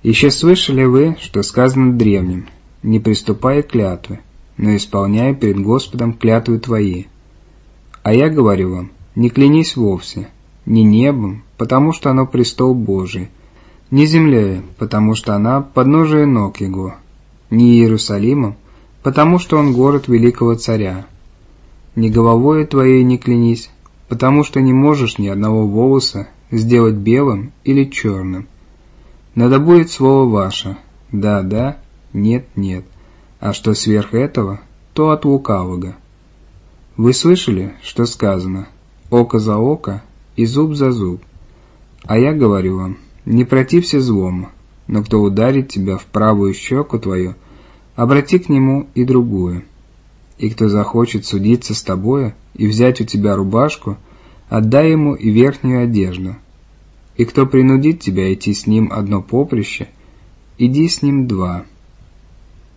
Еще слышали вы, что сказано древним: не приступай к клятве, но исполняй перед Господом клятвы твои. А я говорю вам, не клянись вовсе, ни небом, потому что оно престол Божий, ни землей, потому что она подножие ног Его, ни Иерусалимом, потому что он город великого царя. Ни головою твоей не клянись, потому что не можешь ни одного волоса сделать белым или черным. Но да будет слово ваше, да, да, нет, нет, а что сверх этого, то от лукавого. Вы слышали, что сказано: око за око и зуб за зуб. А я говорю вам, не протився злому, но кто ударит тебя в правую щеку твою, обрати к нему и другую. И кто захочет судиться с тобою и взять у тебя рубашку, отдай ему и верхнюю одежду. И кто принудит тебя идти с ним одно поприще, иди с ним два.